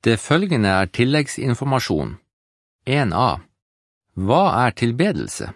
Det følgende tilleggsinformasjon. 1a. Hva tilbedelse?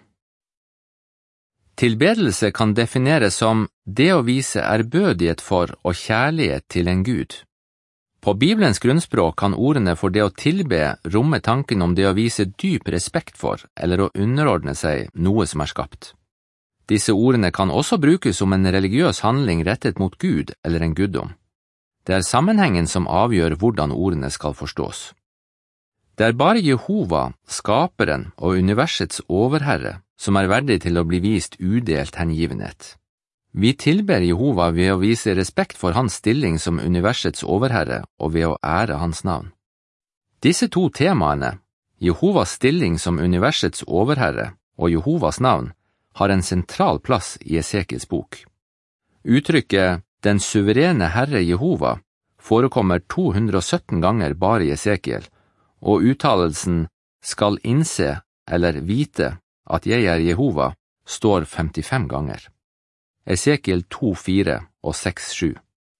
Tilbedelse kan defineres som det å vise ærbødighet for og kjærlighet til en Gud. På Bibelens grunnspråk kan ordene for det å tilbe romme tanken om det å vise dyp respekt for eller å underordne seg noe som skapt. Disse ordene kan også brukes om en religiøs handling rettet mot Gud eller en guddom. Det sammenhengen som avgjør hvordan ordene skal forstås. Det bare Jehova, skaperen og universets overherre, som verdig til å bli vist udelt hengivenhet. Vi tilber Jehova ved å vise respekt for hans stilling som universets overherre og ved å ære hans navn. Disse to temaene, Jehovas stilling som universets overherre og Jehovas navn, har en sentral plass i Esekiels bok. Uttrykket «Den suverene Herre Jehova» forekommer 217 ganger bare i Esekiel, og uttalelsen «skal innse» eller «vite» at jeg Jehova står 55 ganger. Esekiel 2,4 og 6,7.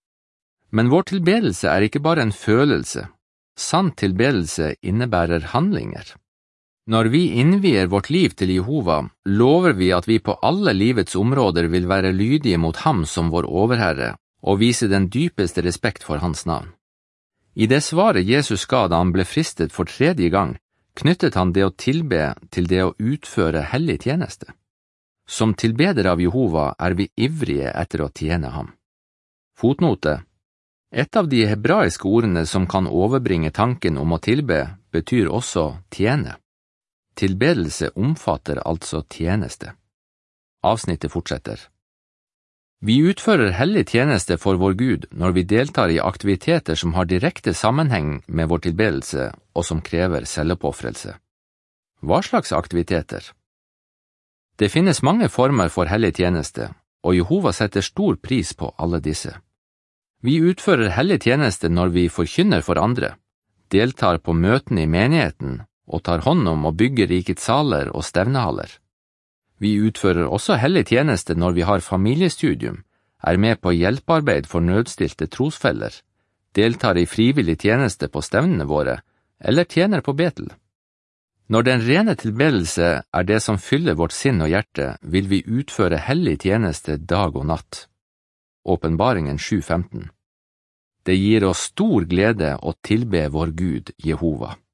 Men vår tilbedelse ikke bare en følelse. Sann tilbedelse innebærer handlinger. Når vi innvier vårt liv til Jehova, lover vi at vi på alle livets områder vil være lydige mot ham som vår overherre og vise den dypeste respekt for hans navn. I det svaret Jesus ga da han ble fristet for 3. gang, knyttet han det å tilbe til det å utføre hellig tjeneste. Som tilbeder av Jehova vi ivrige etter å tjene ham. Fotnote. Et av de hebraiske ordene som kan overbringe tanken om å tilbe, betyr også tjene. Tilbedelse omfatter altså tjeneste. Avsnittet fortsetter. Vi utfører hellig tjeneste for vår Gud når vi deltar i aktiviteter som har direkte sammenheng med vår tilbedelse og som krever selvoppofrelse. Hva slags aktiviteter? Det finnes mange former for hellig tjeneste, og Jehova setter stor pris på alle disse. Vi utfører hellig tjeneste når vi forkynner for andre, deltar på møtene i menigheten og tar hånd om å bygge rikets saler og stevnehaller. Vi utfører også hellig tjeneste når vi har familiestudium, med på hjelpearbeid for nødstilte trosfeller, deltar i frivillig tjeneste på stevnene våre, eller tjener på Betel. Når den rene tilbedelse det som fyller vårt sinn og hjerte, vil vi utføre hellig tjeneste dag og natt. Åpenbaringen 7,15. Det gir oss stor glede å tilbe vår Gud, Jehova.